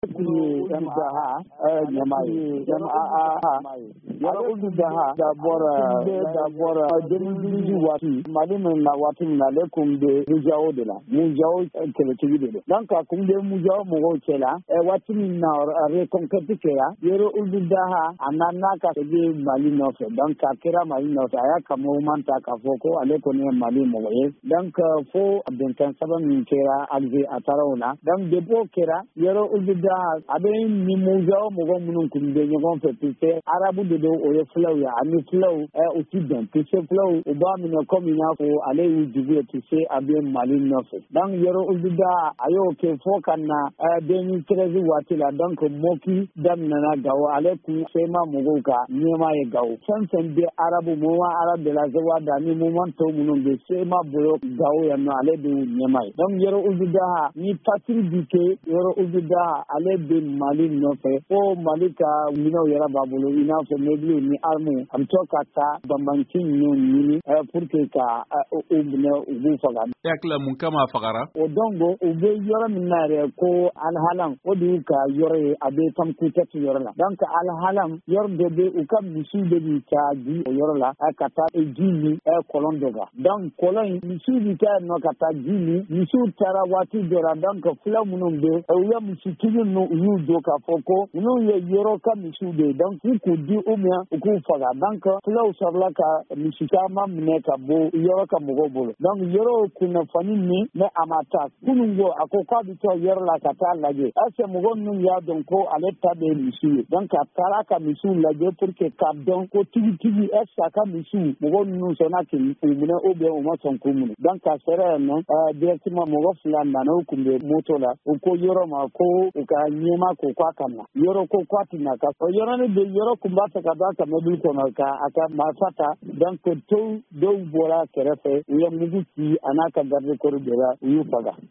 Daha Nyamai, Yara Daha, the Bora, Wati, Madam Nawati, Nalekum de Mujaodela, Mujao Teletivide, Lanka Kunde Mujao Mohochela, watching now a reconcatica, Yero Daha, Ananaka Malinof, Danka Kera Marinos, Ayaka Momanta Kafoko, Alekonia Malimo, Danka 4 Benkan 7 Kera, Alzi Atarona, Dan Debo Kera, Yero Ulida. Aben ni mujao mogo munun kunde nyon fetite arabu de o flow ya ani flow occident tise flow oba mi na komi na ko ale ujibu tise aben malin nofe dan yero ulida ayo ke fokanna deni trezi watila dan ko moki dan na gawo ale ku sema mogo ka nyema ye gawo sansen de arabu mo wa arab de la zawa da ni mo man to munun de sema boyo gawo ya no ale de nyema dan yero ulida ni patri dike yero ulida ale Mali nofe o Malika mino yara babulu ina fe meglu ni armu amtokata bambankin ni purke ka ubne ubu faga yakla mun kama fagara o dongo ube yora minare ko alhalam o du ka yore abe tam kutet yorla donc alhalam yor de ukam misu de bi ka di o yorla akata e jini kolondoga donc kolon misu bi ka no kata jini misu tara wati dora donc flamunum de o ya misu tinu no doka foko no ye yoro ka misude donc ku di umya ku faga donc flow sabla ka misika mamne ka bo yoro ka mogo bolo donc yoro kuna fani ni me amata kunungo akoka bito yoro la kata laje ase mogo nun ya donc ko aleta de misu donc atara ka misu laje pour que ka donc ko tigi esa ka misu mogo nun sona ke umune obe o ma son kumune donc ka sere no directement mogo flanda no kumbe motola ko yoro ma ko ka nyema ko kwa kana yoro ko kwati na ka yoro ne de yoro kumbata ka da ka medu ko na ka aka mafata dan ko to do bora kerefe uya muguti anaka garde ko dera uyu faga